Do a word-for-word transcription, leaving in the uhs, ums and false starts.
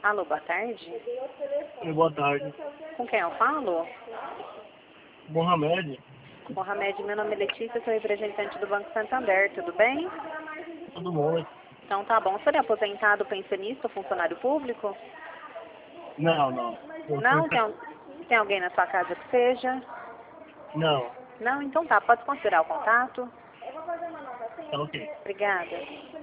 Alô, boa tarde. Oi, boa tarde. Com quem eu falo? Mohamed, Mohamed, meu nome é Letícia, sou representante do Banco Santander, tudo bem? todo mundo. Então tá bom. O senhor é aposentado, pensionista ou funcionário público? Não, não. Eu sou Não? Tem, empre- al- tem alguém na sua casa que seja? Não, Não? Então tá, pode considerar o contato. tá ok. Obrigada.